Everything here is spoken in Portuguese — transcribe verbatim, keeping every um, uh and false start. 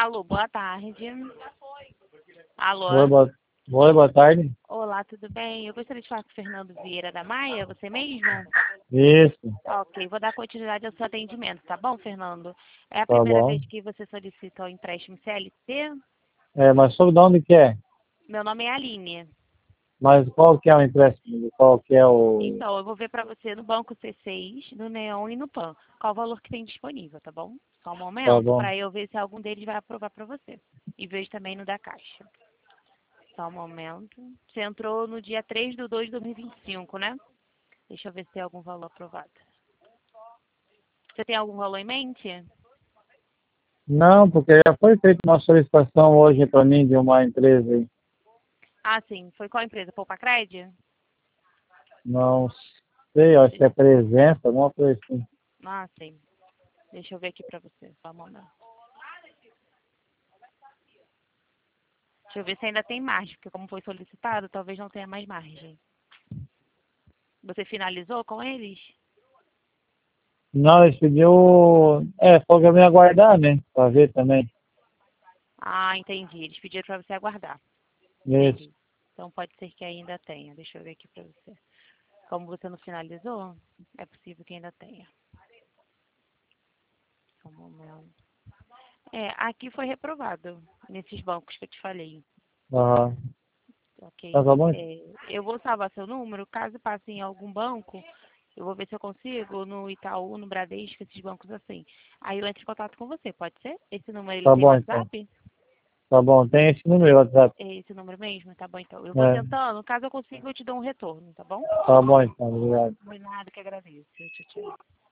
Alô, boa tarde. Alô? Oi, boa, oi, boa tarde. Olá, tudo bem? Eu gostaria de falar com o Fernando Vieira da Maia, você mesmo? Isso, Ok, vou dar continuidade ao seu atendimento, tá bom, Fernando? É a tá primeira bom. vez que você solicita o empréstimo C L T? É, mas sobre de onde que é? Meu nome é Aline. Mas qual que é o empréstimo? Qual que é o... Então, eu vou ver para você no Banco C seis, no Neon e no Pan. Qual o valor que tem disponível, tá bom? Só um Tá momento bom. para eu ver se algum deles vai aprovar para você. E vejo também no da Caixa. Só um momento. Você entrou no dia três de dois de dois mil e vinte e cinco, né? Deixa eu ver se tem algum valor aprovado. Você tem algum valor em mente? Não, porque já foi feita uma solicitação hoje para mim de uma empresa aí. Ah, sim. Foi qual empresa? Poupa Cred? Não sei, acho que é presença, alguma coisa assim. Ah, sim. Deixa eu ver aqui pra você. Só um momento. Deixa eu ver se ainda tem margem, porque como foi solicitado, talvez não tenha mais margem. Você finalizou com eles? Não, eles pediu... É, falou que ia me aguardar, né? Pra ver também. Ah, entendi. Eles pediram pra você aguardar. Isso. Entendi. Então pode ser que ainda tenha. Deixa eu ver aqui pra você. Como você não finalizou, é possível que ainda tenha. Só um momento. É, aqui foi reprovado, nesses bancos que eu te falei. Aham. Tá, Ok? tá bom? É, eu vou salvar seu número, caso passe em algum banco, eu vou ver se eu consigo, no Itaú, no Bradesco, esses bancos assim. Aí eu entro em contato com você, pode ser? Esse número, ele Tá tem bom, então. WhatsApp? Tá bom. Tem esse número, WhatsApp. É esse número mesmo? Tá bom, então. Eu vou É. tentando, caso eu consiga, eu te dou um retorno, tá bom? Tá bom, então. Obrigado. Não é nada que agradeço. Tchau, tchau.